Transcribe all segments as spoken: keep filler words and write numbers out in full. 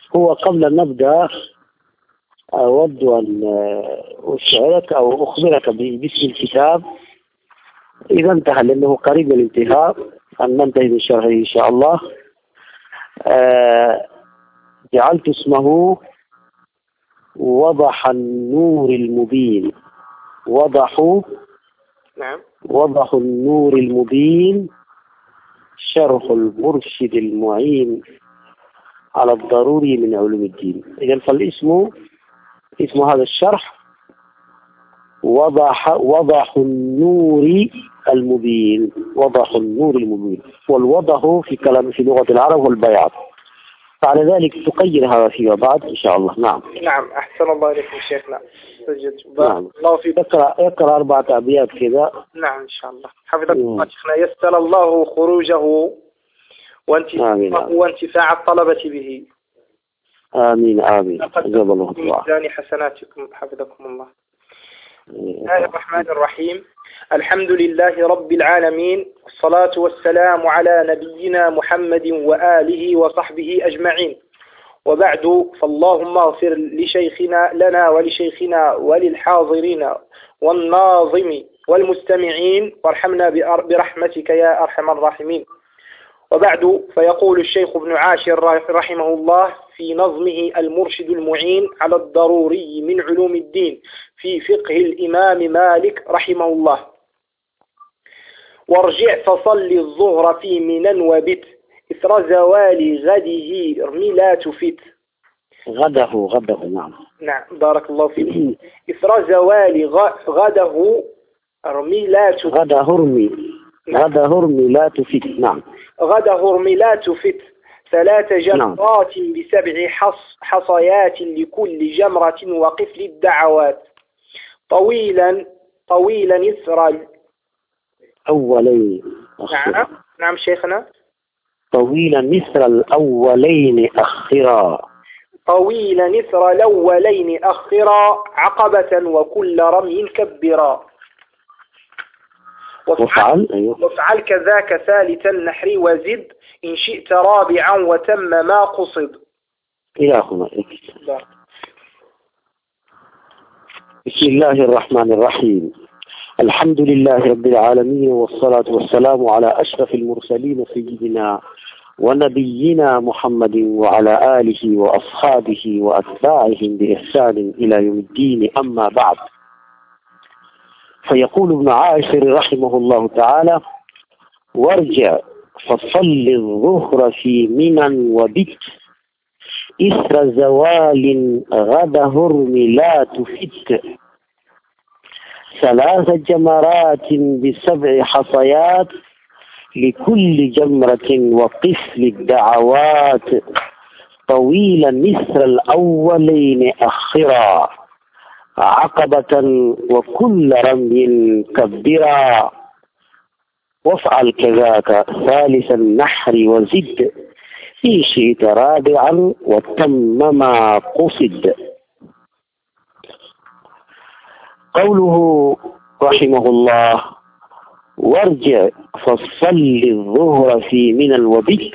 هو قبل أن نبدأ أود أن أشعرك أو أخبرك باسم الكتاب إذا انتهى، لأنه قريب من الانتهاء، أن ننتهي من شرحه إن شاء الله. جعلت اسمه وضح النور المبين. وضح نعم وضح النور المبين شرح المرشد المعين على الضروري من علوم الدين. إذا فالاسم اسم هذا الشرح وضح وضح النور المبين. وضح النور المبين، والوضح في كلام في لغة العرب والبياض. بعد ذلك تقيد هذا فيما بعد إن شاء الله. نعم نعم أحسن الله إليكم شيخنا. نعم. الله في اقرأ اقرأ أربعة أبيات كذا. نعم إن شاء الله. حفظك الله شيخنا. يسر الله خروجه وانتفاع, وانتفاع الطلبة به. آمين آمين. جزاك الله خير. ميزان حسناتكم حفظكم الله. بسم الله الرحمن الرحيم. الحمد لله رب العالمين، والصلاة والسلام على نبينا محمد وآله وصحبه أجمعين، وبعد، فاللهم اغفر لشيخنا لنا ولشيخنا وللحاضرين والناظم والمستمعين، وارحمنا برحمتك يا أرحم الراحمين. وبعد، فيقول الشيخ ابن عاشر رحمه الله في نظمه المرشد المعين على الضروري من علوم الدين في فقه الإمام مالك رحمه الله: وارجع فصل الظهر في منى وبت، إثر زوال غده ارمي لا تفت. غده غده نعم نعم بارك الله فيك. إثر زوال غده ارمي لا تفت. غده ارمي غده ارمي لا تفت. نعم غده ارمي لا تفت. ثلاث جمرات نعم. بسبع حص حصيات لكل جمرة وقف للدعوات. طويلا طويلا إثر أولين. نعم نعم شيخنا. طويلا مثل الأولين أخرا. طويلا إثر الأولين أخرا، عقبة وكل رمي كبرا. وفعل أيوه. وفعل كذاك ثالث النحر وزد، إن شئت رابعا وتم ما قصد. إلى هنا. بسم الله الرحمن الرحيم. الحمد لله رب العالمين، والصلاة والسلام على أشرف المرسلين سيدنا ونبينا محمد وعلى آله وأصحابه وأتباعهم بإحسان إلى يوم الدين. أما بعد، فيقول ابن عاشر رحمه الله تعالى: وارجع فصل الظهر في منى وبت، إثر زوال غد هرم لا تفت. ثلاث جمرات بسبع حصيات لكل جمرة وقف للدعوات. طويلا مثل الأولين أخرا، عقبة وكل رمي كبرا. وافعل كذاك ثالث النحر وزد، إن شئت رابعا وتم ما قصد. قوله رحمه الله: وارجع فصل الظهر في منى وبت،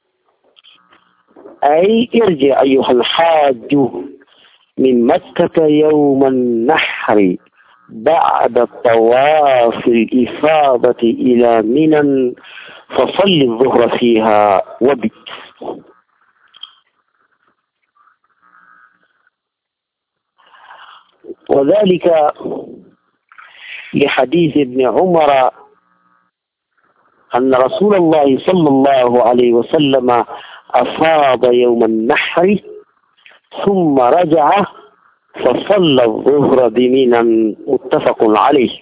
أي ارجع أيها الحاج من مكة يوم النحر بعد الطواف الإفاضة إلى منى، فصل الظهر فيها وبت. وذلك لحديث ابن عمر أن رسول الله صلى الله عليه وسلم أفاض يوم النحر ثم رجع فصلى الظهر بمنى، متفق عليه.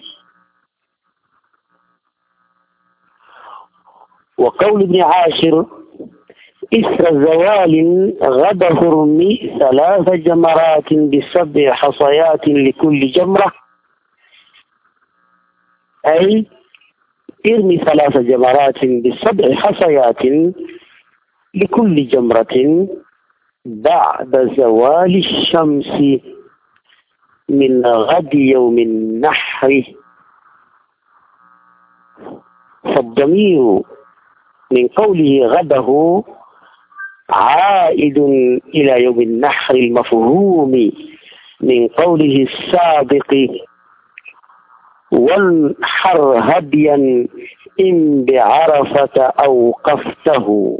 وقول ابن عاشر: إثر زوال غد هرم ثلاث جمرات بسبع حصيات لكل جمرة، أي ارمي ثلاث جمرات بسبع حصيات لكل جمرة بعد زوال الشمس من غد يوم النحر. فالضمير من قوله غده عائد إلى يوم النحر المفهوم من قوله السابق وانحر هديا إن بعرفة أوقفته.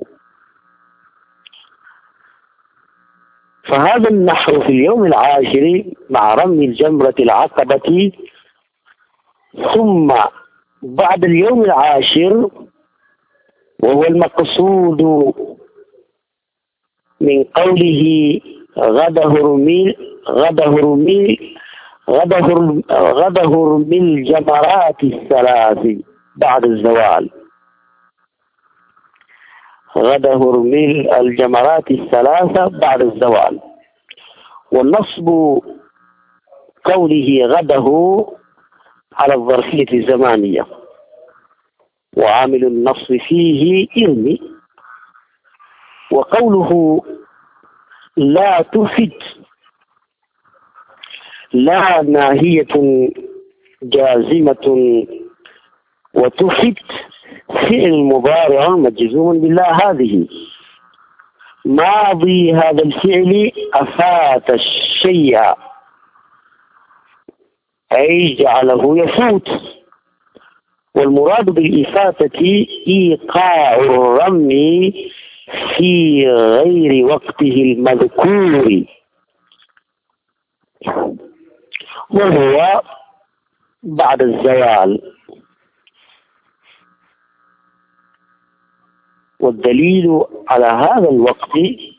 فهذا النحر في اليوم العاشر مع رمي الجمرة العقبة، ثم بعد اليوم العاشر وهو المقصود من قوله غدا هرمي غدا هرمي غدا هرمي غدا هرمي الجمرات الثلاث بعد الزوال. غدا هرمي الجمرات الثلاثة بعد الزوال. والنصب قوله غده على الظرفية الزمانية، وعامل النصب فيه إرمي. وقوله لا تفد لا ناهية جازمة، وتفد فعل مضارع مجزوم بالله هذه. ماضي هذا الفعل أفات الشيء أي جعله يفوت، والمراد بالإفاتة إيقاع الرمي في غير وقته المذكور، وهو بعد الزوال. والدليل على هذا الوقت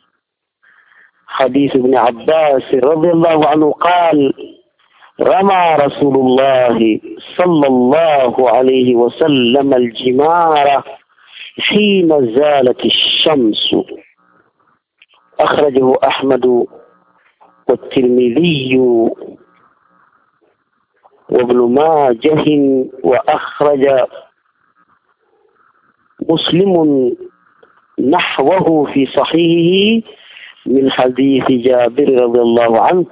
حديث ابن عباس رضي الله عنه قال رمى رسول الله صلى الله عليه وسلم الجمار حين زالت الشمس. أخرجه أحمد والترمذي وابن ماجه، وأخرج مسلم نحوه في صحيحه من حديث جابر رضي الله عنه.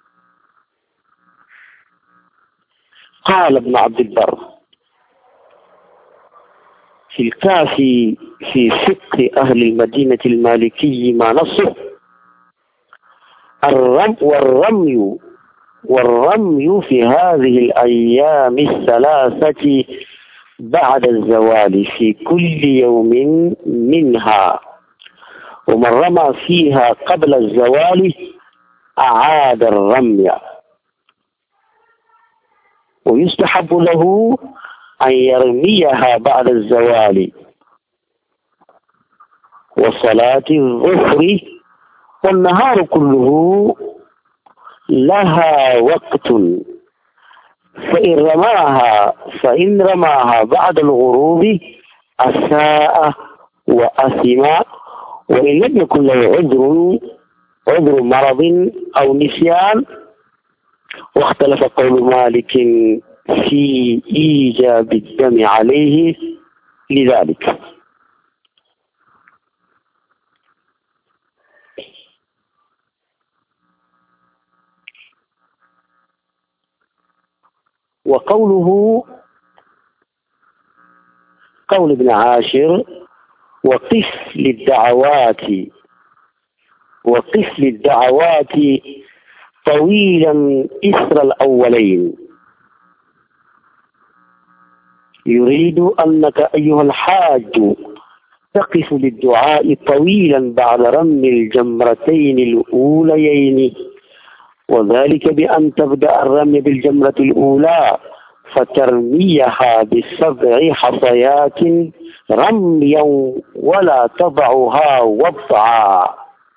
قال ابن عبد البر في الكافي في فقه أهل المدينة المالكي ما نصه الرمي والرمي والرمي في هذه الأيام الثلاثة بعد الزوال في كل يوم منها، ومن رمى فيها قبل الزوال أعاد الرمي. ويستحب له أن يرميها بعد الزوال وصلاة الظهر، والنهار كله لها وقت. فإن رماها فإن رماها بعد الغروب أساء وأثم، وإن لم يكن له عذر عذر مرض أو نسيان. واختلف قول مالك في إيجاب الدم عليه لذلك. وقوله قول ابن عاشر وقف للدعوات وقف للدعوات طويلا إثر الأولين، يريد أنك أيها الحاج تقف للدعاء طويلا بعد رمي الجمرتين الأوليين، وذلك بأن تبدأ الرمي بالجمرة الأولى فترميها بسبع حصيات رميا ولا تضعها وضعا،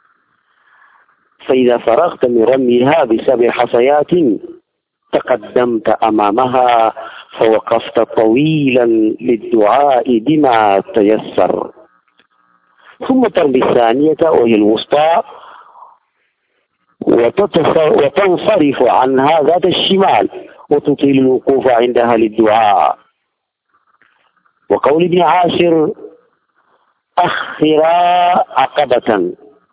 فإذا فرغت من رميها بسبع حصيات تقدمت أمامها فوقفت طويلا للدعاء بما تيسر، ثم ترمي الثانية وهي الوسطى وتنصرف عنها ذات الشمال وتطيل الوقوف عندها للدعاء. وقول ابن عاشر أخرا عقبة،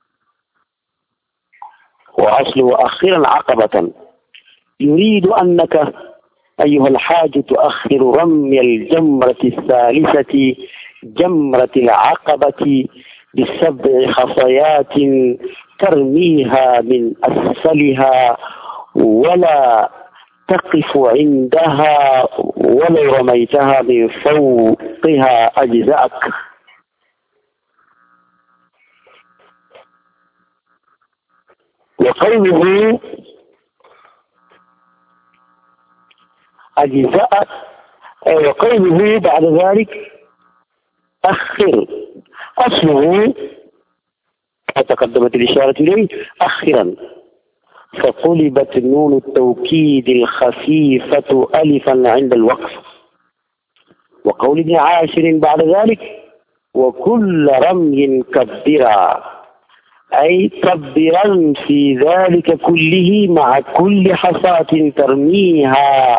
وأصله أخرا عقبة، يريد أنك أيها الحاج تؤخر رمي الجمرة الثالثة جمرة العقبة بسبع خصيات ترميها من أسفلها ولا تقف عندها، ولو رميتها من فوقها أجزأك. وقوله أجزأك، وقوله بعد ذلك أخر، أصله تقدمت الإشارة إليه أخرا، فقلبت نون التوكيد الخفيفة ألفا عند الوقف. وقول ابن عاشر بعد ذلك وكل رمي كبرا، أي كبرا في ذلك كله مع كل حصاة ترميها.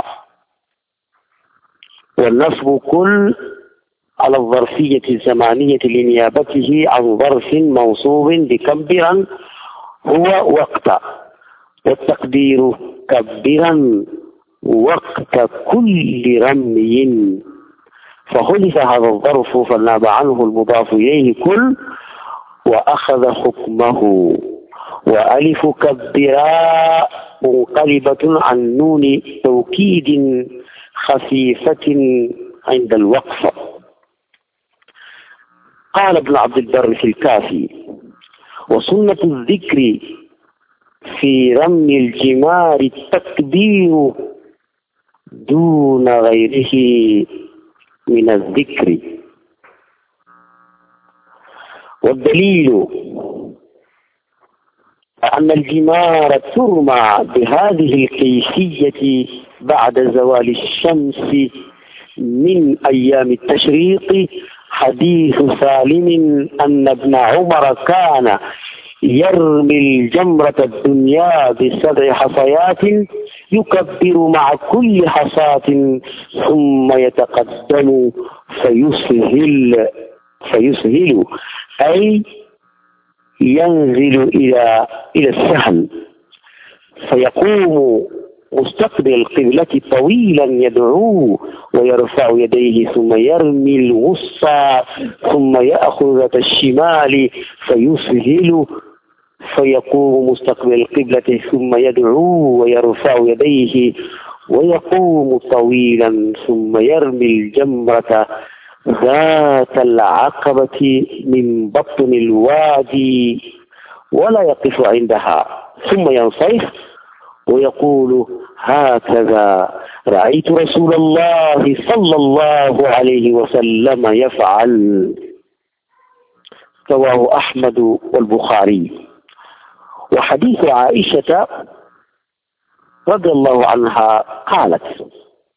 والنصب كل على الظرفية الزمانية لنيابته عن ظرف موصوب بكبرا هو وقت، والتقدير كبرا وقت كل رمي، فخلف هذا الظرف فناب عنه المضاف إليه كل وأخذ حكمه. وألف كبرا منقلبة عن نون توكيد خفيفة عند الوقف. قال ابن عبد البر في الكافي وسنة الذكر في رمي الجمار التكبير دون غيره من الذكر. والدليل أن الجمار ترمى بهذه الكيفية بعد زوال الشمس من أيام التشريق حديث سالم أن ابن عمر كان يرمي الجمرة الدنيا بسبع حصيات يكبر مع كل حصاة ثم يتقدم فيسهل فيسهل أي ينزل إلى إلى السهل، فيقوم مستقبل القبلة طويلا يدعو ويرفع يديه ثم يرمي الوسطى ثم يأخذ ذات الشمال فيسهل، فيقوم مستقبل القبلة ثم يدعو ويرفع يديه ويقوم طويلا ثم يرمي الجمرة ذات العقبة من بطن الوادي ولا يقف عندها ثم ينصرف ويقول هكذا رأيت رسول الله صلى الله عليه وسلم يفعل. رواه أحمد والبخاري. وحديث عائشة رضي الله عنها قالت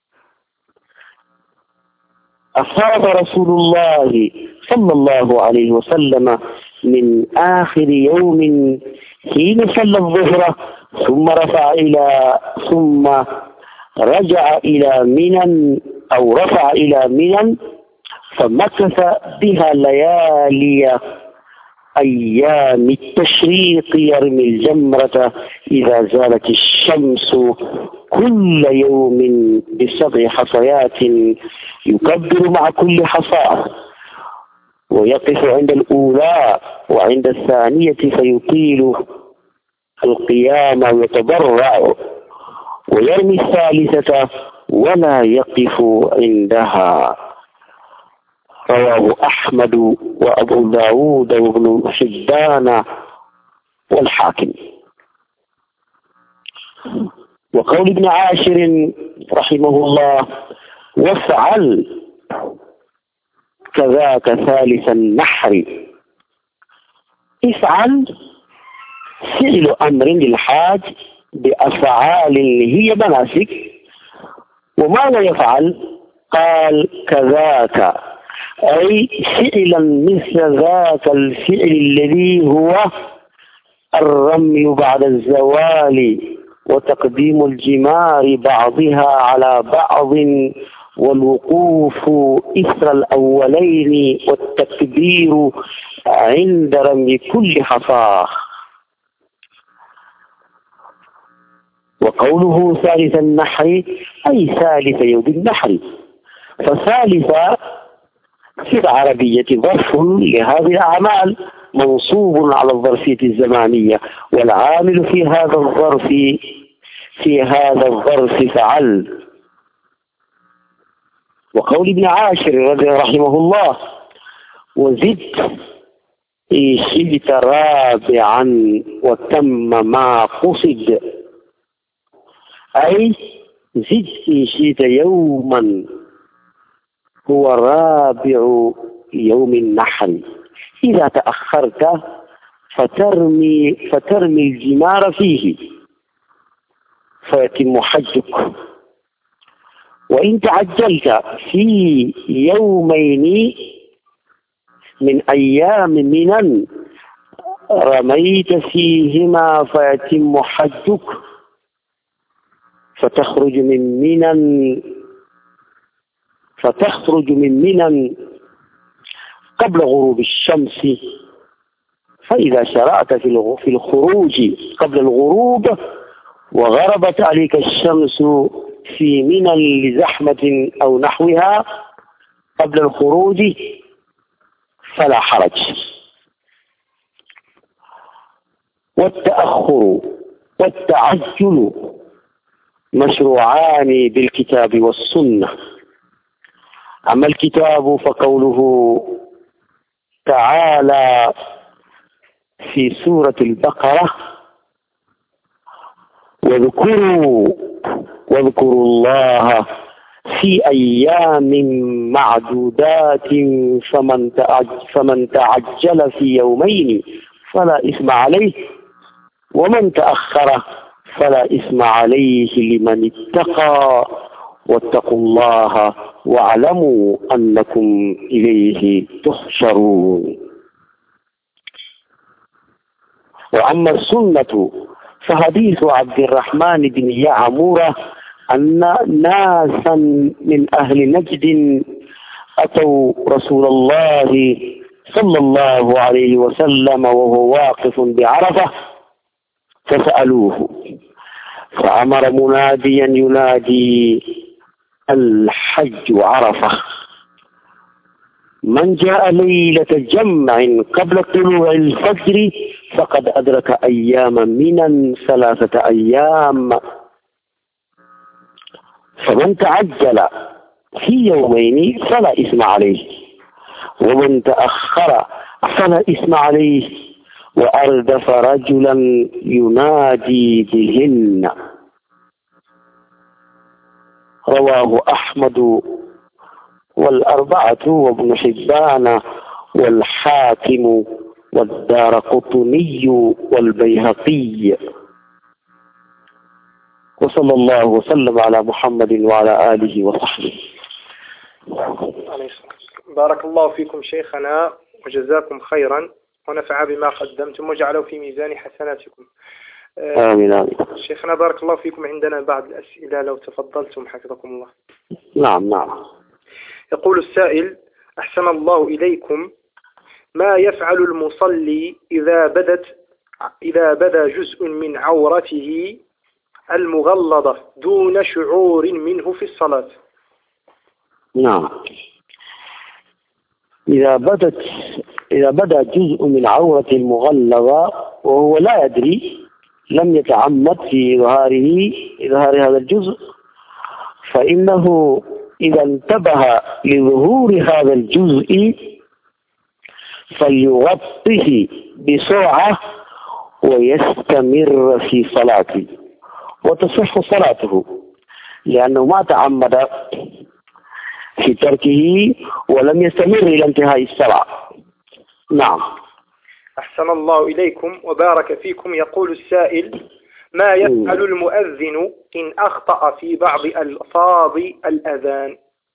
أصاب رسول الله صلى الله عليه وسلم من آخر يوم حين صلى الظهر ثم رفع إلى ثم رجع إلى منى أو رفع إلى منى فمكث بها ليالي أيام التشريق يرمي الجمرة إذا زالت الشمس كل يوم بسبع حصيات يكبر مع كل حصاة ويقف عند الأولى وعند الثانية فيطيل القيام ويتضرع ويرمي الثالثة ولا يقف عندها. رواه أحمد وأبو داود وابن حبان والحاكم. وقول ابن عاشر رحمه الله وافعل كذاك ثالث النحر. افعل فعل أمر للحاج بأفعال هي مناسك. وماذا يفعل؟ قال كذاك أي فعلا مثل ذاك الفعل الذي هو الرمي بعد الزوال وتقديم الجمار بعضها على بعض والوقوف إثر الأولين والتكبير عند رمي كل حصاة. وقوله ثالث النحر أي ثالث يوم النحر، فثالث في العربية ظرف لهذه الأعمال منصوب على الظرفية الزمانية، والعامل في هذا الظرف في هذا الظرف فعل. وقول ابن عاشر رضي رحمه الله: وزد إن شئت رابعا وتم ما قصد، أي زد إن شئت يوما هو رابع يوم النحر، إذا تأخرت فترمي فترمي الجمار فيه فيتم حجك، وإن تعجلت في يومين من أيام منن رميت فيهما فيتم حجك، فتخرج من منن فتخرج من منن قبل غروب الشمس، فإذا شرعت في الخروج قبل الغروب وغربت عليك الشمس في منن لزحمة أو نحوها قبل الخروج فلا حرج. والتأخر والتعجل مشروعان بالكتاب والسنة. أما الكتاب فقوله تعالى في سورة البقرة: واذكروا واذكروا الله في أيام معدودات فمن فمن تعجل في يومين فلا إثم عليه، ومن تأخر فلا إثم عليه لمن اتقى، واتقوا الله واعلموا أنكم إليه تحشرون. وأما السنة فحديث عبد الرحمن بن يعمر أن ناسا من أهل نجد أتوا رسول الله صلى الله عليه وسلم وهو واقف بعرفة فسألوه، فأمر مناديا ينادي: الحج عرفة، من جاء ليلة جمع قبل طلوع الفجر فقد أدرك أيام منا ثلاثة أيام، فمن تعجل في يومين فلا إثم عليه، ومن تأخر فلا إثم عليه، وأردف رجلا ينادي بهن. رواه أحمد والأربعة وابن حبان والحاكم والدارقطني والبيهقي. وصلى الله وسلم على محمد وعلى آله وصحبه. بارك الله فيكم شيخنا وجزاكم خيرا ونفع بما قدمتم وجعله في ميزان حسناتكم. آمين آمين. شيخنا بارك الله فيكم، عندنا بعض الأسئلة لو تفضلتم حفظكم الله. نعم نعم. يقول السائل: أحسن الله إليكم، ما يفعل المصلي إذا بدت إذا بدا جزء من عورته المغلظة دون شعور منه في الصلاة؟ نعم، إذا بدت إذا بدا جزء من عورة المغلظة وهو لا يدري، لم يتعمد في إظهاره إظهار هذا الجزء، فإنه إذا انتبه لظهور هذا الجزء فليغطه بسرعة ويستمر في صلاته وتصح صلاته، لأنه ما تعمد في تركه ولم يستمر إلى انتهاء الصلاة. نعم. أحسن الله إليكم وبارك فيكم. يقول السائل: ما يفعل المؤذن إن أخطأ في بعض ألفاظ الأذان؟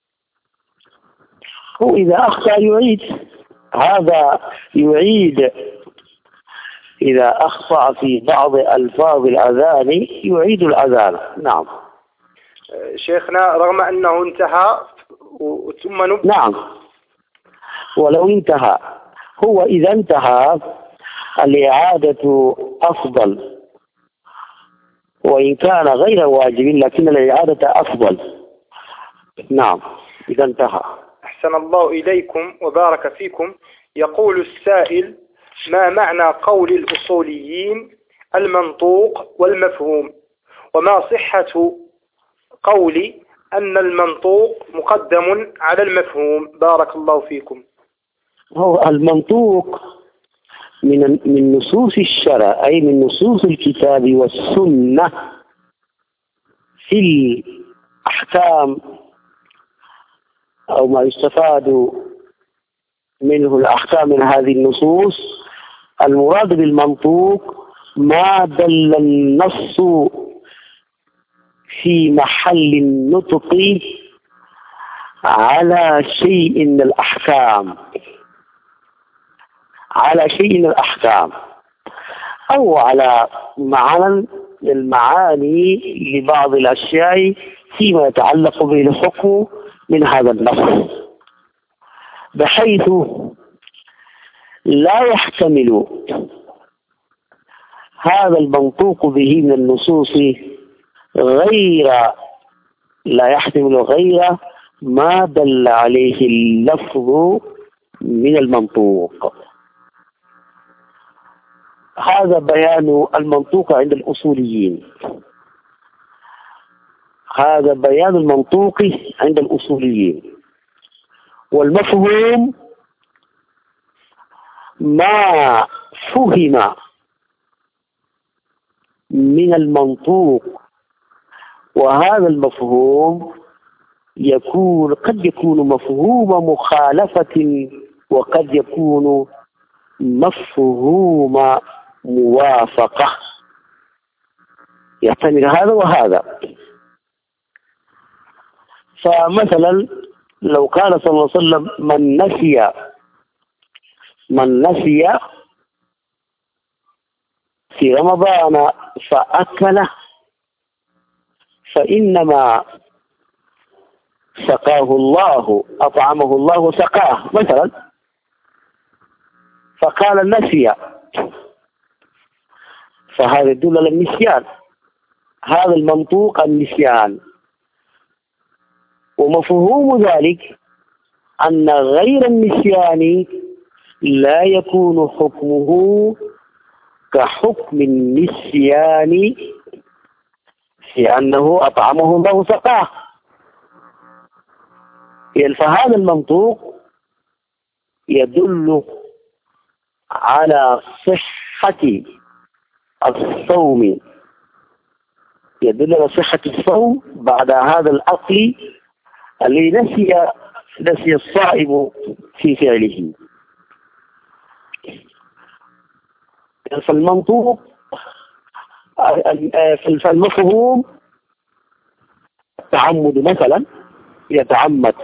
هو إذا أخطأ يعيد، هذا يعيد. إذا أخطأ في بعض ألفاظ الأذان يعيد الأذان. نعم. شيخنا رغم أنه انتهى ثم نبدأ. نعم، ولو انتهى، هو إذا انتهى الإعادة أفضل، وإن كان غير واجب لكن الإعادة أفضل. نعم، إذا انتهى. أحسن الله إليكم وبارك فيكم. يقول السائل: ما معنى قول الأصوليين المنطوق والمفهوم؟ وما صحة قول أن المنطوق مقدم على المفهوم؟ بارك الله فيكم. هو المنطوق من من نصوص الشرع، أي من نصوص الكتاب والسنة في الأحكام، أو ما يستفاد منه الأحكام من هذه النصوص. المراد بالمنطوق ما دل النص في محل النطق على شيء من الأحكام على شيء من الأحكام أو على معنى المعاني لبعض الأشياء فيما يتعلق به الحكم من هذا النص، بحيث لا يحتمل هذا المنطوق به من النصوص غير لا يحتمل غير ما دل عليه اللفظ من المنطوق. هذا بيان المنطوق عند الأصوليين. هذا بيان المنطوق عند الأصوليين. والمفهوم ما فهم من المنطوق، وهذا المفهوم يكون قد يكون مفهوم مخالفة، وقد يكون مفهوم موافقة، يحتمل هذا وهذا. فمثلا لو قال صلى الله عليه وسلم: من نسي من نسي في رمضان فأكله فإنما سقاه الله، أطعمه الله وسقاه مثلا، فقال نسي، فهذا يدل على النسيان. هذا المنطوق النسيان. ومفهوم ذلك أن غير النسيان لا يكون حكمه كحكم النسيان في أنه أطعمه الله وسقاه. فهذا المنطوق يدل على صحة الصوم، يدل على صحة الصوم بعد هذا العقل الذي نسي نسي الصائم في فعله. فالمنطوق فالمفهوم التعمد مثلا، يتعمد،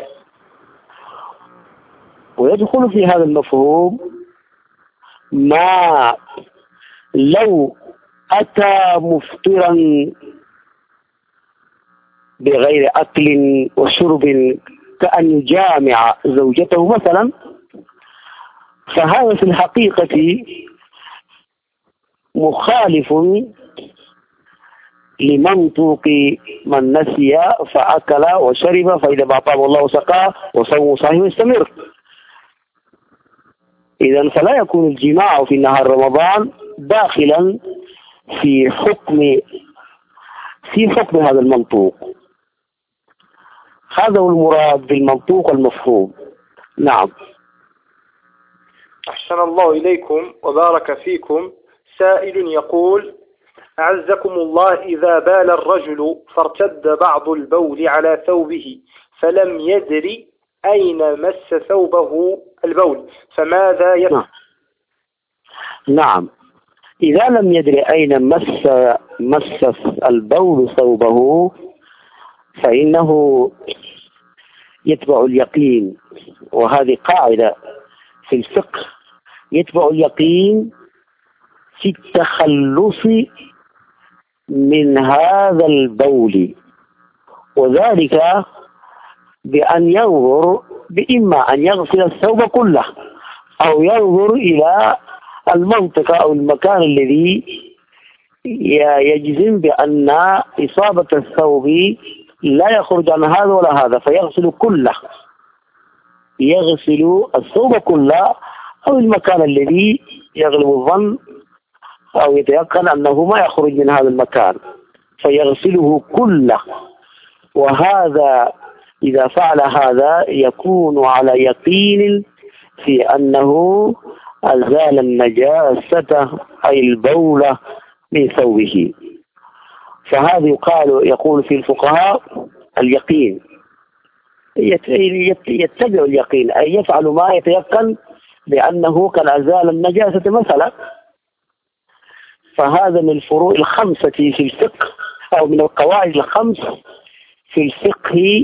ويدخل في هذا المفهوم ما لو أتى مفطرا بغير أكل وشرب كأن يجامع زوجته مثلا، فهذا في الحقيقة مخالف لمنطوق من نسي فأكل وشرب فإذا ما أطعمه الله وسقاه وصومه صحيح يستمر. إذن فلا يكون الجماع في نهار رمضان داخلا في حكم في حكم هذا المنطوق. هذا هو المراد بالمنطوق المفهوم. نعم. أحسن الله إليكم وبارك فيكم. سائل يقول: أعزكم الله، إذا بال الرجل فارتد بعض البول على ثوبه فلم يدري أين مس ثوبه البول، فماذا يفعل؟ نعم. نعم، إذا لم يدري أين مس مس البول ثوبه فإنه يتبع اليقين، وهذه قاعدة في الفقه، يتبع اليقين في التخلص من هذا البول، وذلك بأن ينظر بإما أن يغسل الثوب كله أو ينظر إلى المنطقة أو المكان الذي يجزم بأن إصابة الثوب لا يخرج عن هذا ولا هذا، فيغسل كله. يغسل الثوب كله أو المكان الذي يغلب الظن أو يتيقن أنه ما يخرج من هذا المكان فيغسله كله. وهذا إذا فعل هذا يكون على يقين في أنه أزال النجاسة أي البولة من ثوبه. فهذا يقال يقول في الفقهاء اليقين، يتبع اليقين أي يفعل ما يتيقن بأنه قد أزال النجاسة مثلا. فهذا من الفروع الخمسة في الفقه أو من القواعد الخمس في الفقه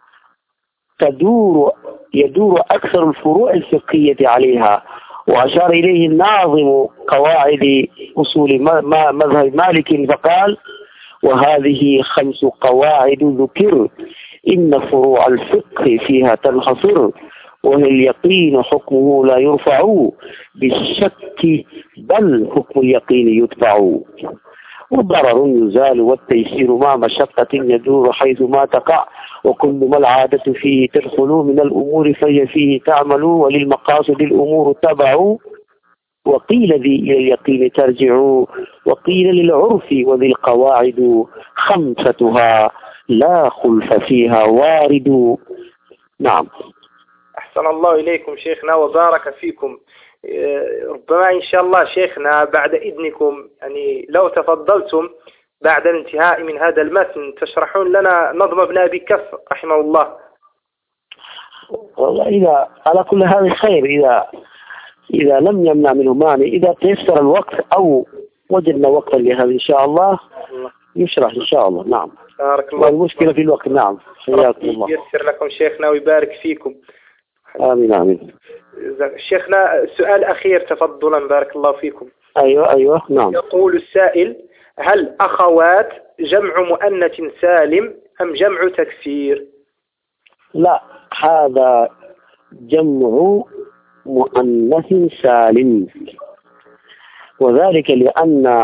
تدور يدور أكثر الفروع الفقهية عليها. وأشار إليه الناظم قواعد أصول مذهب مالك فقال: وهذه خمس قواعد ذكر إن فروع الفقه فيها تنحصر، وهي اليقين حكمه لا يرفع بالشك بل حكم اليقين يتبع، والضرر يزال والتيسير مع مشقة يدور حيث ما تقع، وكل ما العادة فيه تدخل من الأمور فهي فيه تعمل، وللمقاصد الأمور تبع، وقيل ذي إلى اليقين ترجع، وقيل للعرف وذي القواعد خمستها لا خلف فيها وارد. نعم. أحسن الله إليكم شيخنا وبارك فيكم. ربما إن شاء الله شيخنا بعد إذنكم يعني لو تفضلتم بعد الانتهاء من هذا المتن تشرحون لنا نظم ابن أبي كف رحمه الله. والله إذا على كل هذا خير، إذا إذا لم يمنع منه مانع، إذا تيسر الوقت أو وجدنا وقتا لهذا إن شاء الله يشرح إن شاء الله. نعم. بارك الله. والمشكلة في الوقت. نعم. حياكم الله. ييسر لكم شيخنا ويبارك فيكم. آمين آمين. شيخنا سؤال أخير تفضلا بارك الله فيكم. أيوة أيوة. نعم. يقول السائل: هل أخوات جمع مؤنث سالم أم جمع تكسير؟ لا، هذا جمع مؤنث سالم، وذلك لأن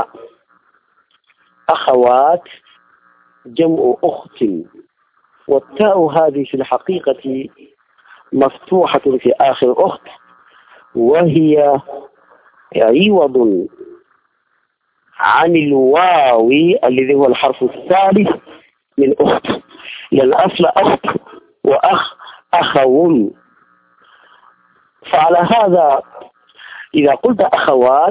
أخوات جمع أخت، والتاء هذه في الحقيقة مفتوحة في آخر أخت، وهي عوض عن الواو الذي هو الحرف الثالث من أخت، لأن أصل أخت وأخ أخون. فعلى هذا إذا قلت أخوات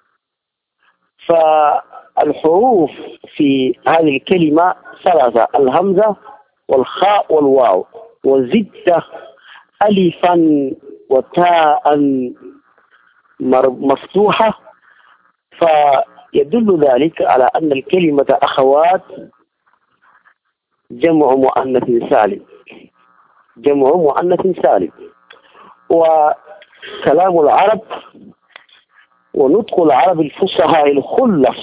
فالحروف في هذه الكلمة ثلاثة: الهمزة والخاء والواو، وزدت ألفا وتاء مفتوحة، فيدل ذلك على أن الكلمة أخوات جمع مؤنث سالم، جمع مؤنث سالم. وكلام العرب ونطق العرب الفصحاء الخلص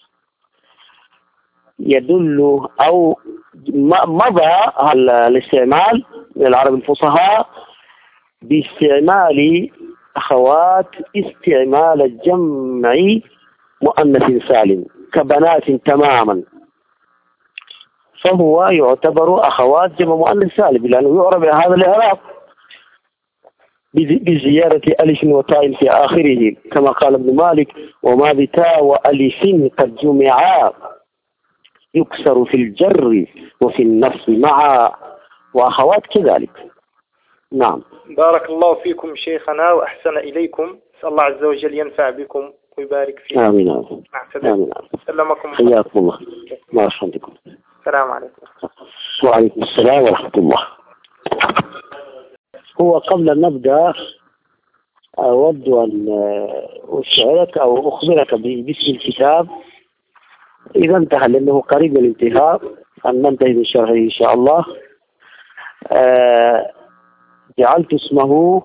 يدل أو مضى الاستعمال من العرب الفصحاء باستعمال أخوات استعمال الجمع مؤنث سالم كبنات تماما، فهو يعتبر أخوات جمع مؤنث سالم لأنه يعرب هذا الإعراب بزيادة ألف وتاء في آخره، كما قال ابن مالك: وما بتاء وألف قد جمعا يكسر في الجر وفي النصب معا، وأخوات كذلك. نعم. بارك الله فيكم شيخنا وأحسن إليكم، نسأل الله عز وجل ينفع بكم ويبارك فيكم. آمين آمين. آمين. سلمكم. حياكم الله. ما رحمتكم. السلام عليكم. وعليكم السلام ورحمة الله. هو قبل أن نبدأ أود أن أشعرك أو أخبرك باسم الكتاب إذا انتهى، لأنه قريب من الانتهاء، أن ننتهي من شرحه إن شاء الله. أه جعلت اسمه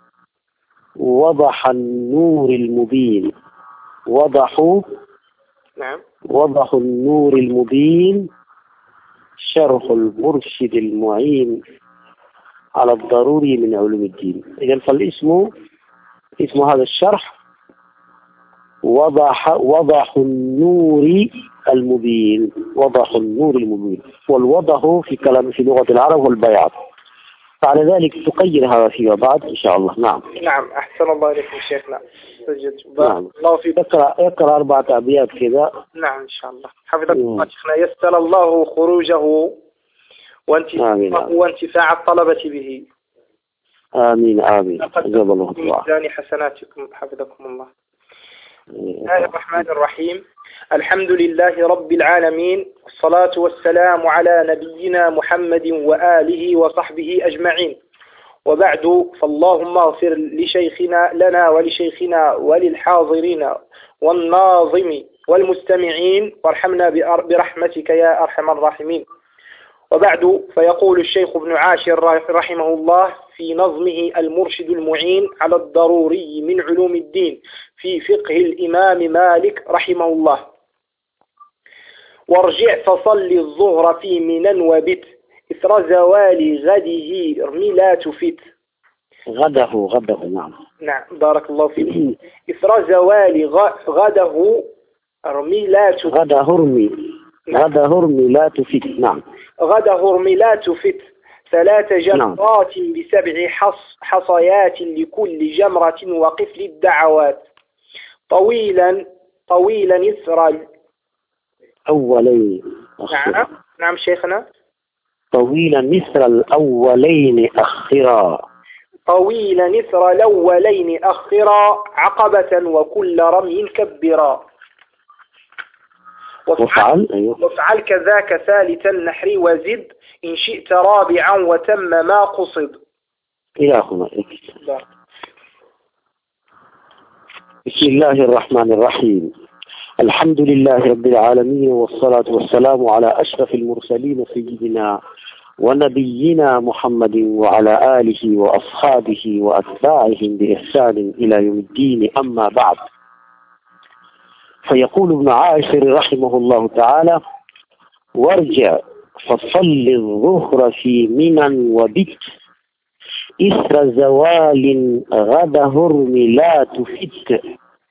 وضح النور المبين. وضح نعم. وضح النور المبين شرح المرشد المعين على الضروري من علوم الدين. إذن فالاسم اسم هذا الشرح وضح وضح النور المبين. وضح النور المبين، والوضح في كلام في لغة العرب والبياض، بعد ذلك تقيد هذا فيما بعد إن شاء الله. نعم نعم أحسن الله إليكم شيخنا. نعم. الله فيك. اقرأ اقرأ أربعة أبيات كذا. نعم إن شاء الله. حفظكم الله شيخنا. يسر الله خروجه وانتفاع, وانتفاع الطلبة به. آمين آمين. جزا الله خيرا. ميزان حسناتكم حفظكم الله. بسم الله الرحمن الرحيم. الحمد لله رب العالمين، والصلاة والسلام على نبينا محمد وآله وصحبه أجمعين، وبعد، فاللهم اغفر لشيخنا لنا ولشيخنا وللحاضرين والناظم والمستمعين، وارحمنا برحمتك يا أرحم الراحمين. وبعد، فيقول الشيخ ابن عاشر رحمه الله في نظمه المرشد المعين على الضروري من علوم الدين في فقه الإمام مالك رحمه الله: وارجع فصل الظهر في منى وبت، إثر زوال غده ارمي لا تفت. غده غده نعم نعم بارك الله فيك. إثر زوال غده ارمي لا تفت. غده ارمي غده ارمي لا تفت. نعم غده ارمي لا تفت. ثلاث جمرات نعم. بسبع حص حصيات لكل جمرة وقف للدعوات. طويلا طويلا إثر أولين. نعم نعم شيخنا. طويلا مثل الأولين أخرا. طويلا إثر الأولين أخرا، عقبة وكل رمي كبرا. وفعل أيوه. وفعل كذاك ثالث النحر وزد، إن شئت رابعا وتم ما قصد. إلى هنا. بسم الله الرحمن الرحيم. الحمد لله رب العالمين، والصلاة والسلام على أشرف المرسلين سيدنا ونبينا محمد وعلى آله وأصحابه وأتباعهم بإحسان إلى يوم الدين. أما بعد، فيقول ابن عاشر رحمه الله تعالى: وارجع فصل الظهر في منى وبت، إثر زوال غد هرم لا تفت.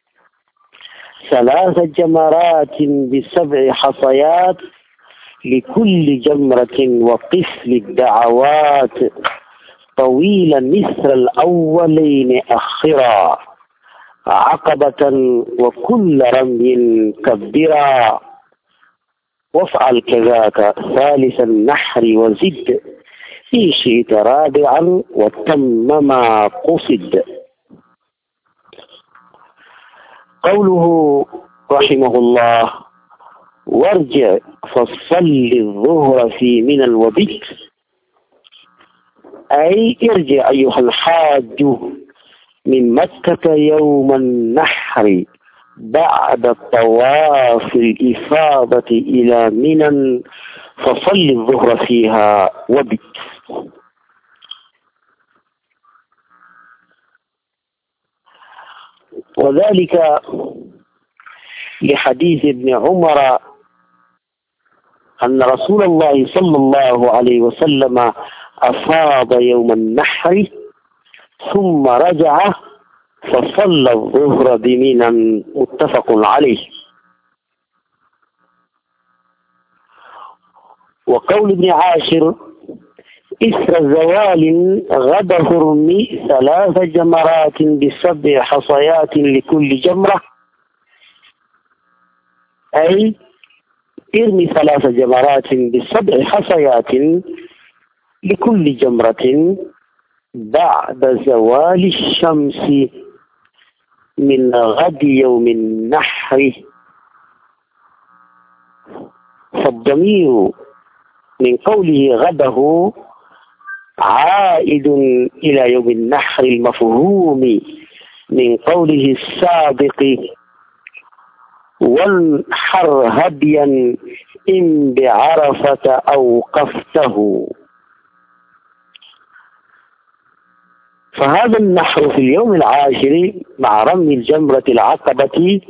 ثلاث جمرات بسبع حصيات لكل جمرة وقف للدعوات. طويلا مثل الأولين أخرا، عقبة وكل رمي كبرا. وافعل كذاك ثالث النحر وزد، إن شئت رابعا وتم ما قصد. قوله رحمه الله: وارجع فصل الظهر في منى وبت، أي ارجع أيها الحاج من مكة يوم النحر بعد الطواف الإفاضة إلى منى، فصل الظهر فيها وبت. وذلك لحديث ابن عمر أن رسول الله صلى الله عليه وسلم أفاض يوم النحر ثم رجع فصلى الظهر بمنى، متفق عليه. وقول ابن عاشر: إثر زوال غد هرمي ثلاث جمرات بسبع حصيات لكل جمرة، أي ارمي ثلاث جمرات بسبع حصيات لكل جمرة بعد زوال الشمس من غد يوم النحر. فالضمير من قوله غده عائد إلى يوم النحر المفهوم من قوله السابق: وانحر هديا إن بعرفة أوقفته. فهذا النحر في اليوم العاشر مع رمي الجمرة العقبة،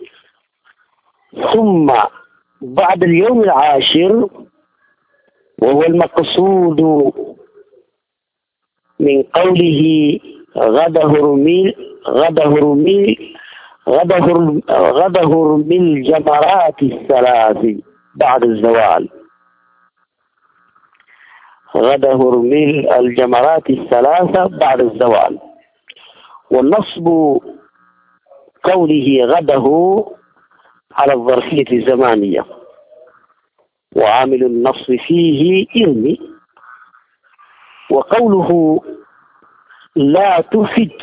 ثم بعد اليوم العاشر وهو المقصود من قوله غد هرمي غد هرمي غد هرمي الجمرات الثلاث بعد الزوال. غدا هرمل الجمرات الثلاثة بعد الزوال. والنصب قوله غده على الظرفية الزمانية، وعامل النصب فيه إرمي. وقوله لا تفد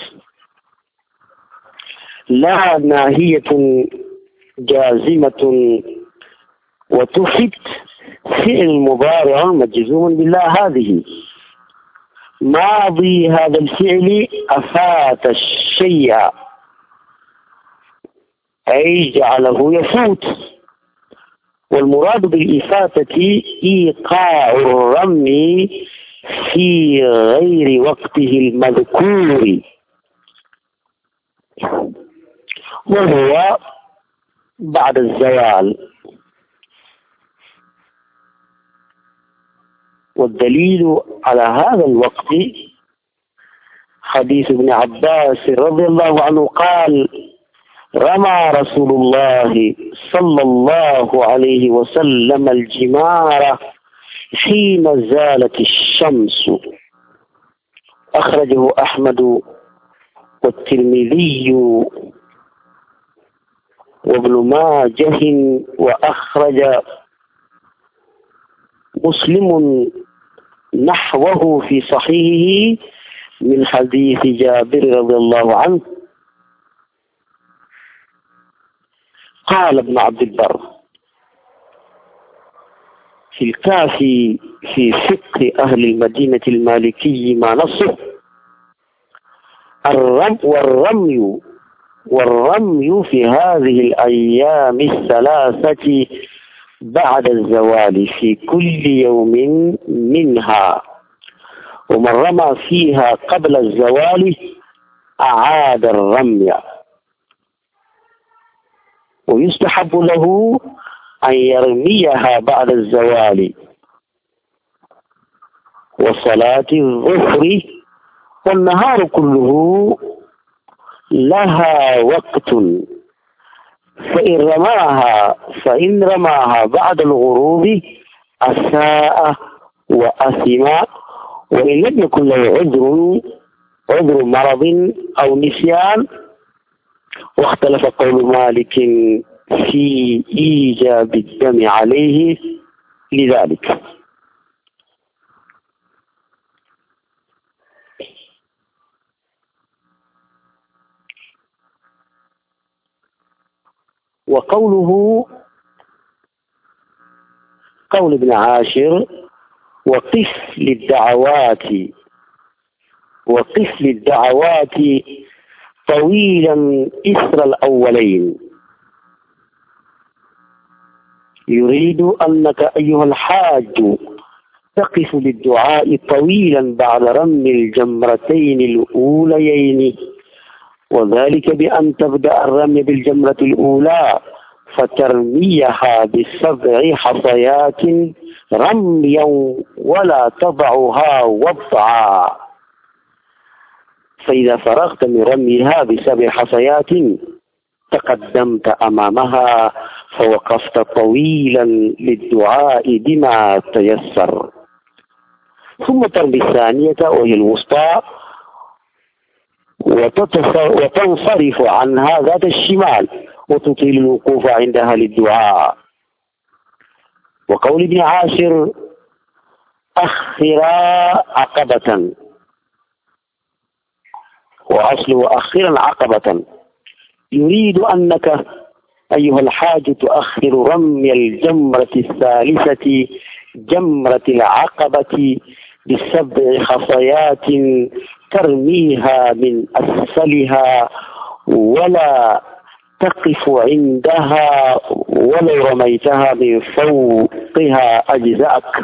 لا ناهية جازمة، وتفد فعل مضارع مجزوم بالله هذه. ماضي هذا الفعل أفات الشيء، أي جعله يفوت. والمراد بالإفاتة إيقاع الرمي في غير وقته المذكور، وهو بعد الزوال. والدليل على هذا الوقت حديث ابن عباس رضي الله عنه قال: رمى رسول الله صلى الله عليه وسلم الجمار حين زالت الشمس. أخرجه أحمد والترمذي وابن ماجه، وأخرج مسلم نحوه في صحيحه من حديث جابر رضي الله عنه. قال ابن عبد البر في الكافي في فقه أهل المدينة المالكي ما نصه: الرمي والرمي والرمي في هذه الأيام الثلاثة بعد الزوال في كل يوم منها، ومن رمى فيها قبل الزوال أعاد الرمي. ويستحب له أن يرميها بعد الزوال وصلاة الظهر، والنهار كله لها وقت. فإن رماها فإن رماها بعد الغروب أساء وأثم، وإن لم يكن له عذر عذر مرض أو نسيان. واختلف قول مالك في إيجاب الدم عليه لذلك. وقوله قول ابن عاشر: وقف للدعوات وقف للدعوات طويلا إثر الأولين، يريد أنك أيها الحاج تقف للدعاء طويلا بعد رمي الجمرتين الأوليين، وذلك بأن تبدأ الرمي بالجمرة الأولى فترميها بسبع حصيات رميا ولا تضعها وضعا، فإذا فرغت من رميها بسبع حصيات تقدمت أمامها فوقفت طويلا للدعاء بما تيسر، ثم ترمي الثانية وهي الوسطى وتنصرف عنها ذات الشمال وتطيل الوقوف عندها للدعاء. وقول ابن عاشر: أخرا عقبة، وأصله أخرا عقبة، يريد أنك أيها الحاج تؤخر رمي الجمرة الثالثة جمرة العقبة بسبع خصيات ترميها من أسفلها ولا تقف عندها، ولو رميتها من فوقها أجزأك.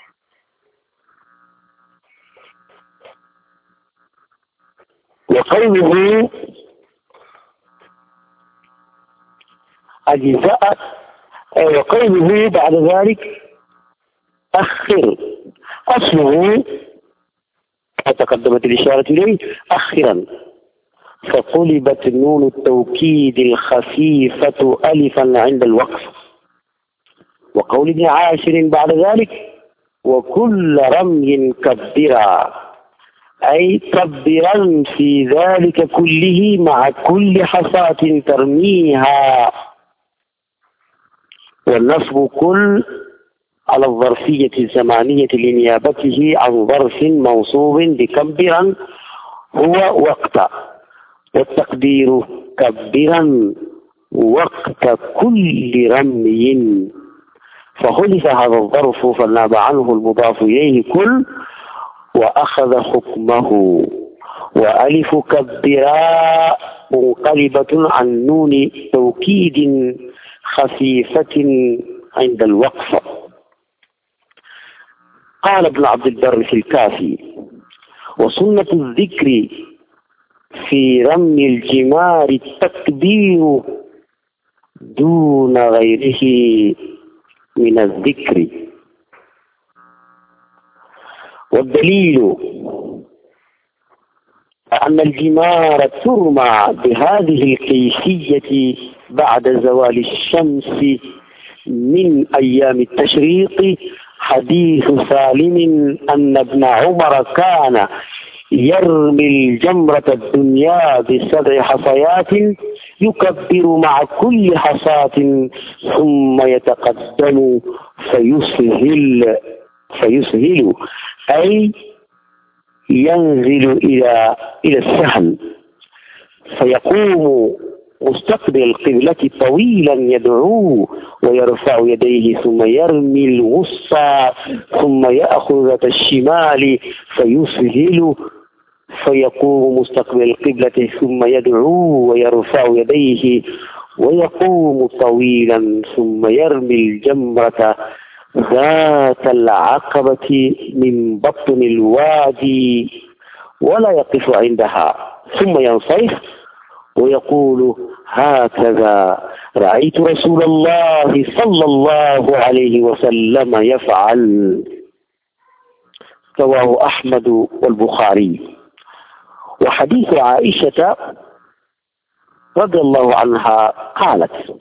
وقوله أجزاء، وقوله بعد ذلك أخر، أصله تقدمت الإشارة إليه أخرا، فقلبت نون التوكيد الخفيفة ألفا عند الوقف. وقول ابن عاشر بعد ذلك وكل رمي كبرا، أي كبرا في ذلك كله مع كل حصاة ترميها. والنصب كل على الظرفية الزمانية لنيابته عن ظرف موصوب بكبرا هو وقت، والتقدير كبرا وقت كل رمي، فخلف هذا الظرف فناب عنه المضاف إليه كل وأخذ حكمه. وألف كبرا منقلبة عن نون توكيد خفيفة عند الوقف. قال ابن عبد البر في الكافي: وسنة الذكر في رمي الجمار التكبير دون غيره من الذكر. والدليل أن الجمار ترمى بهذه الكيفية بعد زوال الشمس من أيام التشريق حديث سالم أن ابن عمر كان يرمي الجمرة الدنيا بسبع حصيات يكبر مع كل حصاة ثم يتقدم فيسهل فيسهل أي ينزل إلى إلى السهل، فيقوم مستقبل القبلة طويلا يدعو ويرفع يديه ثم يرمي الوسطى ثم يأخذ ذات الشمال فيسهل، فيقوم مستقبل القبلة ثم يدعو ويرفع يديه ويقوم طويلا ثم يرمي الجمرة ذات العقبة من بطن الوادي ولا يقف عندها ثم ينصرف ويقول: هكذا رأيت رسول الله صلى الله عليه وسلم يفعل. رواه أحمد والبخاري. وحديث عائشة رضي الله عنها قالت: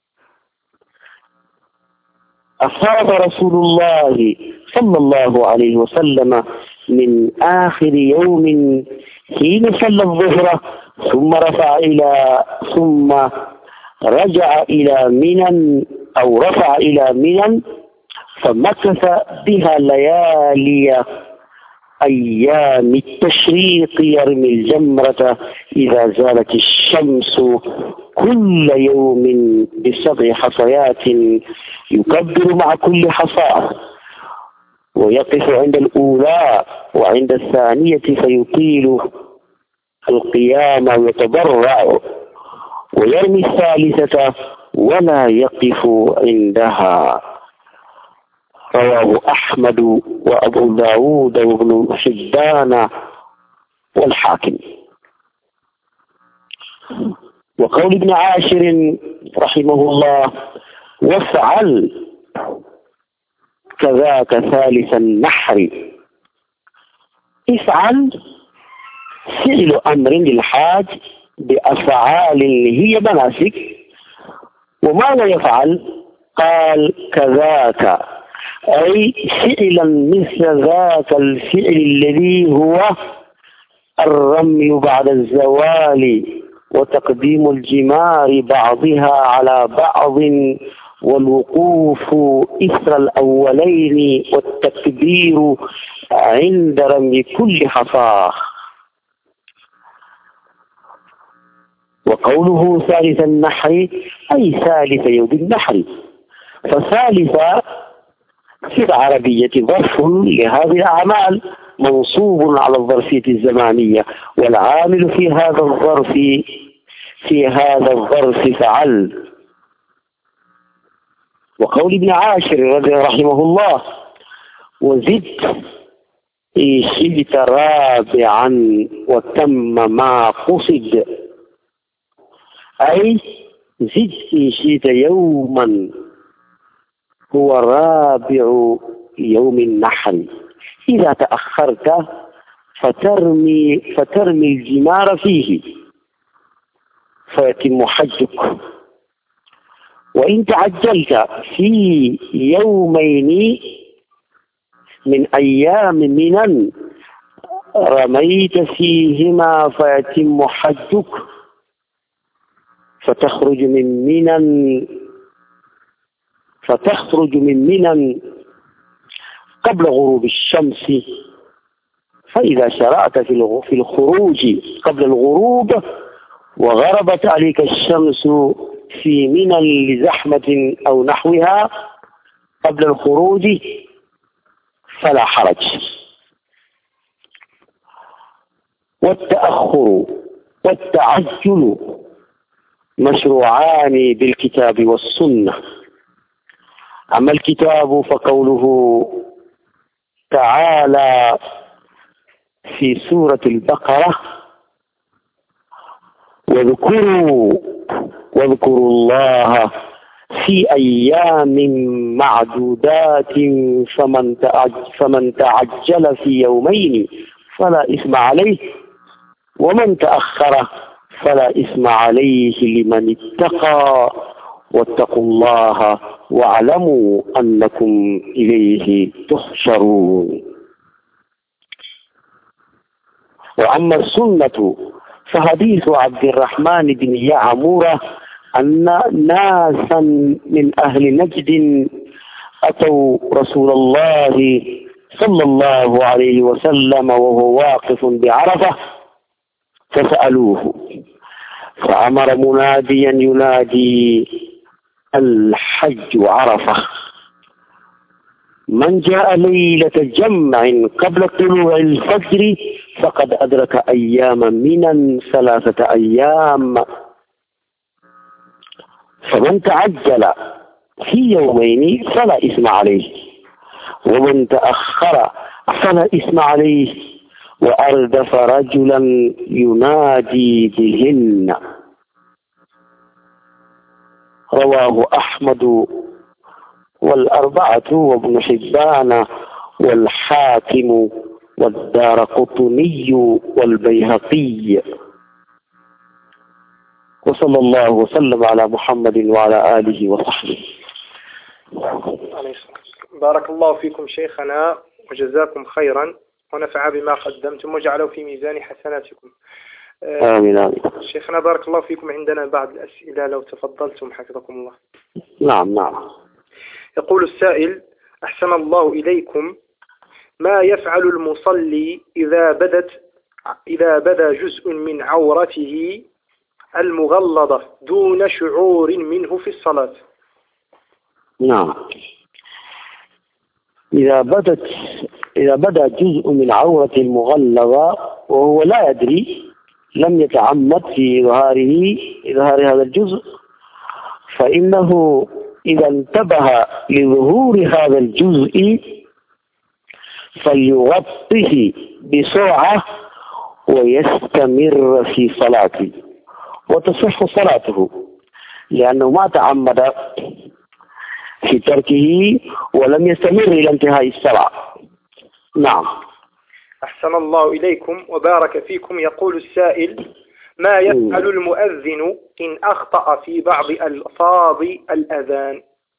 أفاض رسول الله صلى الله عليه وسلم من آخر يوم حين صلى الظهر ثم رفع إلى ثم رجع إلى منى أو رفع إلى منى فمكث بها ليالي أيام التشريق يرمي الجمرة إذا زالت الشمس كل يوم بسبع حصيات يكبر مع كل حصاة ويقف عند الأولى وعند الثانية فيطيل القيام ويتضرع ويرمي الثالثة ولا يقف عندها. رواه أحمد وأبو داود وابن حبان والحاكم. وقول ابن عاشر رحمه الله: وافعل كذاك ثالث النحر. افعل فعل أمر للحاج بأفعال هي مناسك. وماذا يفعل؟ قال: كذاك أي فعلا مثل ذاك الفعل الذي هو الرمي بعد الزوال وتقديم الجمار بعضها على بعض والوقوف إثر الأولين والتكبير عند رمي كل حصاة. وقوله ثالث النحر أي ثالث يوم النحر، فثالث في العربية ظرف لهذه الأعمال منصوب على الظرفية الزمانية، والعامل في هذا الظرف في هذا الظرف فعل. وقول ابن عاشر رحمه الله: وزد إن شئت رابعا وتم ما قصد، أي زد إن شئت يوما هو رابع يوم النحر، إذا تأخرت فترمي فترمي الجمار فيه فيتم حجك. وإن تعجلت في يومين من أيام منن رميت فيهما فيتم حجك فتخرج من منن فتخرج من منن قبل غروب الشمس، فإذا شرعت في الخروج قبل الغروب وغربت عليك الشمس في منن لزحمة أو نحوها قبل الخروج فلا حرج. والتأخر والتعجل مشروعان بالكتاب والسنة. أما الكتاب فقوله تعالى في سورة البقرة واذكروا واذكروا الله في أيام معدودات فمن فمن تعجل في يومين فلا إثم عليه ومن تأخر فلا إثم عليه لمن اتقى واتقوا الله واعلموا أنكم إليه تحشرون. وأما السنة فحديث عبد الرحمن بن يعمورة أن ناسا من أهل نجد أتوا رسول الله صلى الله عليه وسلم وهو واقف بعرفة فسألوه فأمر مناديا ينادي الحج عرفة، من جاء ليلة جمع قبل طلوع الفجر فقد أدرك أيام منا ثلاثة أيام، فمن تعجل في يومين فلا إثم عليه ومن تأخر فلا إثم عليه وأردف رجلا ينادي بهن. رواه أحمد والأربعة وابن حبان والحاكم والدارقطني والبيهقي. وصلى الله وسلم على محمد وعلى آله وصحبه. بارك الله فيكم شيخنا وجزاكم خيرا ونفع بما قدمتم وجعله في ميزان حسناتكم. آمين آمين. شيخنا بارك الله فيكم، عندنا بعض الأسئلة لو تفضلتم حفظكم الله. نعم نعم. يقول السائل: أحسن الله إليكم، ما يفعل المصلي إذا بدت إذا بدا جزء من عورته المغلظة دون شعور منه في الصلاة؟ نعم، إذا بدت إذا بدا جزء من عورة المغلظة وهو لا يدري، لم يتعمد في إظهاره إظهار هذا الجزء، فإنه إذا انتبه لظهور هذا الجزء فليغطه بسرعة ويستمر في صلاته وتصح صلاته، لأنه ما تعمد في تركه ولم يستمر إلى انتهاء الصلاة. نعم. أحسن الله إليكم وبارك فيكم. يقول السائل: ما يفعل المؤذن إن أخطأ في بعض ألفاظ الأذان؟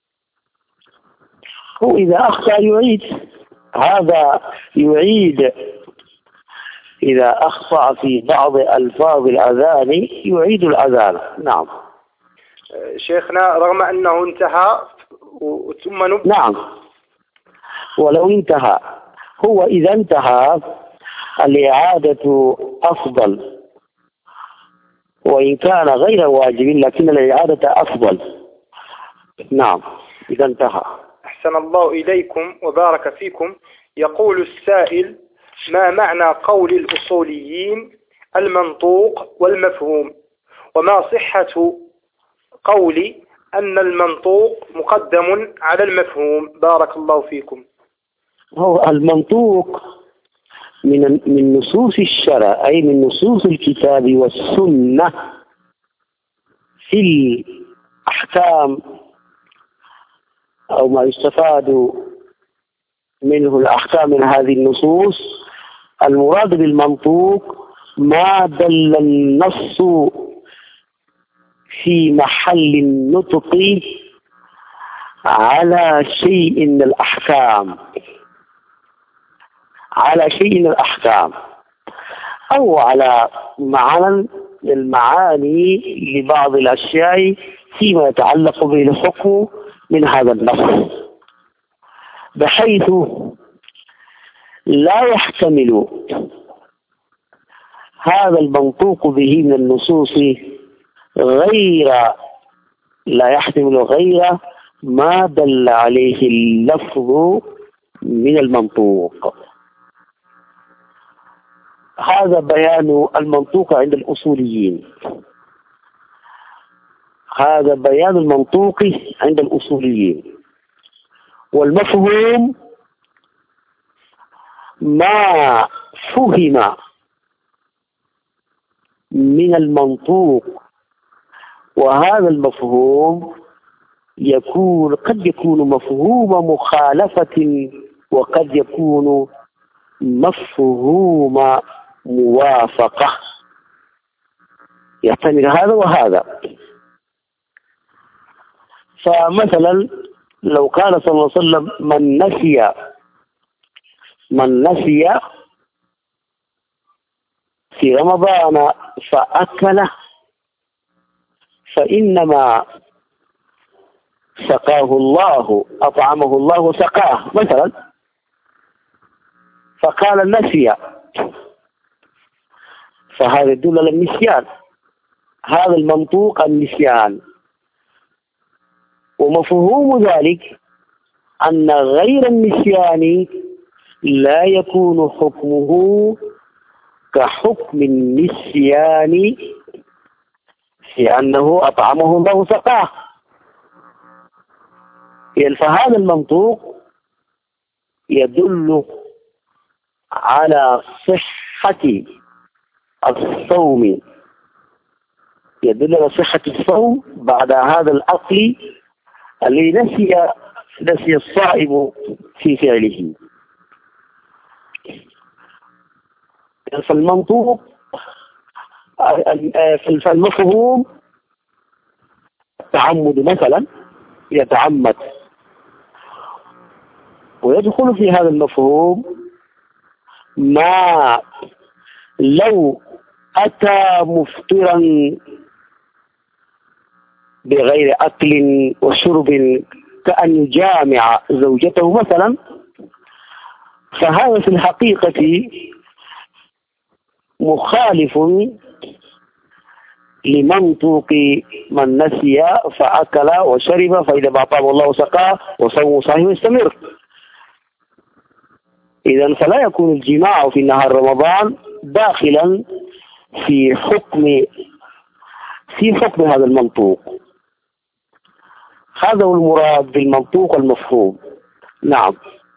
هو إذا أخطأ يعيد، هذا يعيد، إذا أخطأ في بعض ألفاظ الأذان يعيد الأذان. نعم. شيخنا رغم أنه انتهى ثم نبدأ. نعم، ولو انتهى، هو إذا انتهى الإعادة أفضل، وإن كان غير واجب لكن الإعادة أفضل. نعم إذا انتهى. أحسن الله إليكم وبارك فيكم. يقول السائل: ما معنى قول الأصوليين المنطوق والمفهوم، وما صحة قول أن المنطوق مقدم على المفهوم؟ بارك الله فيكم. هو المنطوق من من نصوص الشرع، أي من نصوص الكتاب والسنة في الأحكام أو ما يستفاد منه الأحكام من هذه النصوص. المراد بالمنطوق ما دل النص في محل النطق على شيء من الأحكام، على شيء من الأحكام أو على معنى المعاني لبعض الأشياء فيما يتعلق به الحكم من هذا النص، بحيث لا يحتمل هذا المنطوق به من النصوص غير لا يحتمل غير ما دل عليه اللفظ من المنطوق. هذا بيان المنطوق عند الأصوليين، هذا بيان المنطوق عند الأصوليين. والمفهوم ما فهم من المنطوق، وهذا المفهوم يكون قد يكون مفهوم مخالفة وقد يكون مفهوم موافقة، يحتمل هذا وهذا. فمثلا لو قال صلى الله عليه وسلم من نسي من نسي في رمضان فأكله فإنما سقاه الله، أطعمه الله وسقاه مثلا، فقال نسي، فهذا يدل على النسيان، هذا المنطوق النسيان. ومفهوم ذلك أن غير النسيان لا يكون حكمه كحكم النسيان في أنه أطعمه الله وسقاه. فهذا المنطوق يدل على صحة الصوم، يدل على صحة الصوم بعد هذا العقل الذي نسي نسي الصائم في فعله. فالمنطوق فالمفهوم التعمد مثلا يتعمد، ويدخل في هذا المفهوم ما لو أتى مفطرا بغير أكل وشرب كأن يجامع زوجته مثلا، فهذا في الحقيقة مخالف لمنطوق من نسي فأكل وشرب فإذا أطعمه الله وسقاه وصومه صحيح يستمر. إذن فلا يكون الجماع في نهار رمضان داخلا في حكم في حكم هذا المنطوق. هذا هو المراد بالمنطوق المفهوم. نعم.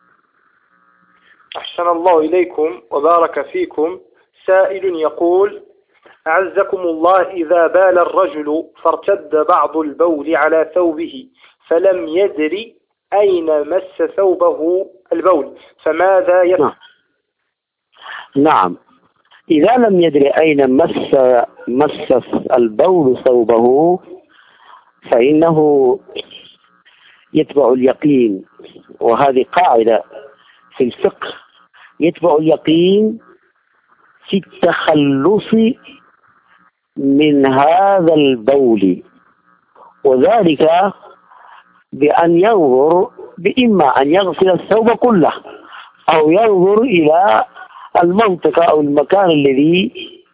أحسن الله إليكم وبارك فيكم. سائل يقول: أعزكم الله، إذا بال الرجل فارتد بعض البول على ثوبه فلم يدري أين مس ثوبه البول، فماذا يفعل؟ نعم. نعم، إذا لم يدري أين مس مس البول ثوبه فإنه يتبع اليقين، وهذه قاعدة في الفقه، يتبع اليقين في التخلص من هذا البول، وذلك بأن ينظر بإما أن يغسل الثوب كله أو ينظر إلى المنطقة أو المكان الذي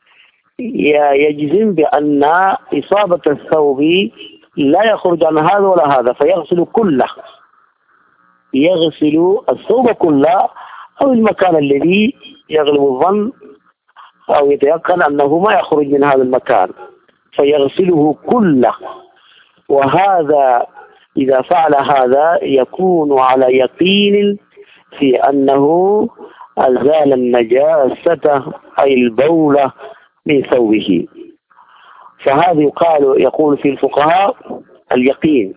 يجزم بأن إصابة الثوب لا يخرج عن هذا ولا هذا، فيغسل كله، يغسل الثوب كله أو المكان الذي يغلب الظن أو يتيقن أنه ما يخرج من هذا المكان فيغسله كله. وهذا إذا فعل هذا يكون على يقين في أنه أزال النجاسة أي البولة من ثوبه. فهذا يقال يقول في الفقهاء اليقين،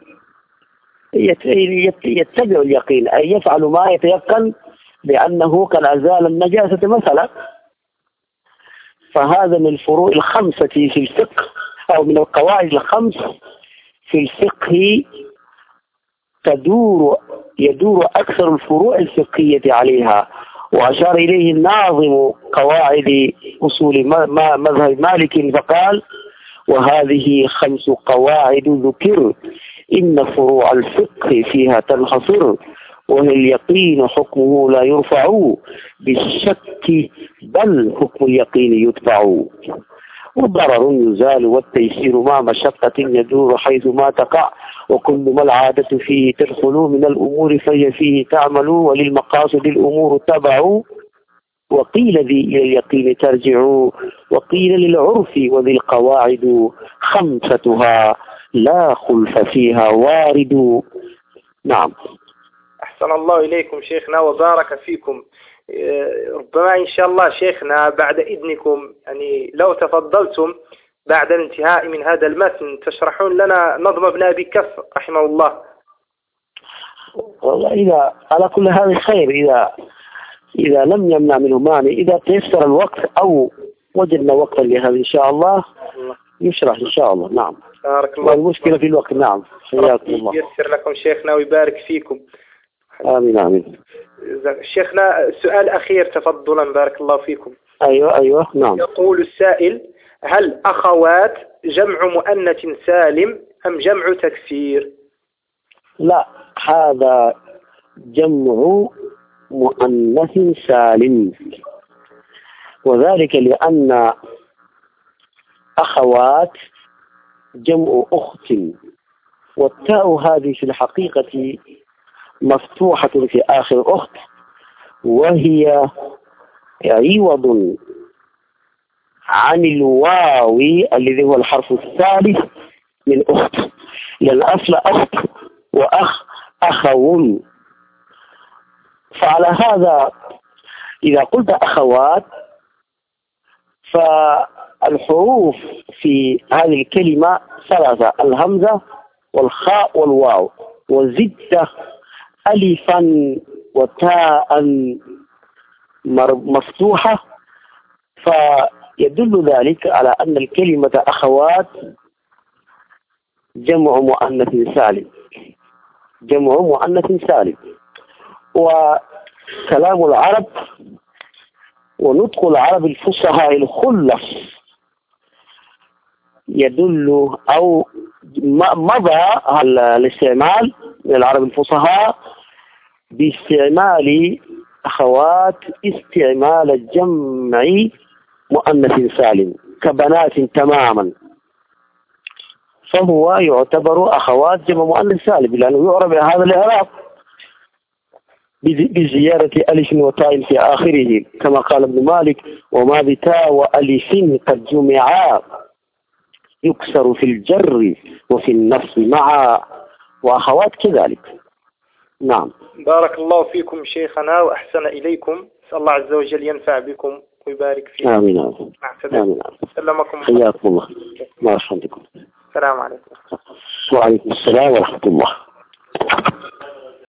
يتبع اليقين أي يفعل ما يتيقن بأنه قد أزال النجاسة مثلا. فهذا من الفروع الخمسة في الفقه أو من القواعد الخمس في الفقه تدور يدور أكثر الفروع الفقهية عليها، وأشار إليه الناظم قواعد أصول مذهب مالك فقال: وهذه خمس قواعد ذكر إن فروع الفقه فيها تنحصر، وهي اليقين حكمه لا يرفع بالشك بل حكم اليقين يتبع، والضرر يزال والتيسير مع مشقة يدور حيث ما تقع، وكل ما العادة فيه تدخل من الأمور فهي فيه تعمل، وللمقاصد الأمور تبع، وقيل ذي إلى اليقين ترجع، وقيل للعرف وذي القواعد خمستها لا خلف فيها وارد. نعم. أحسن الله إليكم شيخنا وبارك فيكم. ربما إن شاء الله شيخنا بعد إذنكم يعني لو تفضلتم بعد الانتهاء من هذا المتن تشرحون لنا نظم ابن أبي كف رحمه الله. والله إذا على كل هذا خير، إذا إذا لم يمنع منه مانع، إذا تيسر الوقت أو وجدنا وقتا لهذا إن شاء الله يشرح إن شاء الله. نعم. بارك الله. والمشكلة في الوقت. نعم. حياكم الله. ييسر لكم شيخنا ويبارك فيكم. آمين آمين. شيخنا سؤال أخير تفضلا بارك الله فيكم. أيوة أيوة. نعم. يقول السائل: هل أخوات جمع مؤنث سالم أم جمع تكسير؟ لا، هذا جمع مؤنث سالم، وذلك لأن أخوات جمع أخت، والتاء هذه في الحقيقة مفتوحة في آخر أخت، وهي عوض عن الواو الذي هو الحرف الثالث من أخت، لأن أصل أخت وأخ أخون. فعلى هذا إذا قلت أخوات فالحروف في هذه الكلمة ثلاثة: الهمزة والخاء والواو، وزدت ألفا وتاء مفتوحة، فيدل ذلك على أن الكلمة أخوات جمع مؤنث سالم، جمع مؤنث سالم. وكلام العرب ونطق العرب الفصحى الخلص يدل أو مضى الاستعمال من العرب الفصحى باستعمال أخوات استعمال الجمع مؤنث سالم كبنات تماما، فهو يعتبر أخوات جمع مؤنث سالم لأنه يعرب هذا الإعراب بزيادة ألف وتاء في آخره، كما قال ابن مالك: وما بتاء وألف قد جمعا يكسر في الجر وفي النصب معا، وأخوات كذلك. نعم. بارك الله فيكم شيخنا وأحسن إليكم، نسأل الله عز وجل ينفع بكم ويبارك فيكم. آمين آمين. آمين. سلمكم. حياكم الله. ما رحمتكم. السلام عليكم. وعليكم السلام ورحمة الله.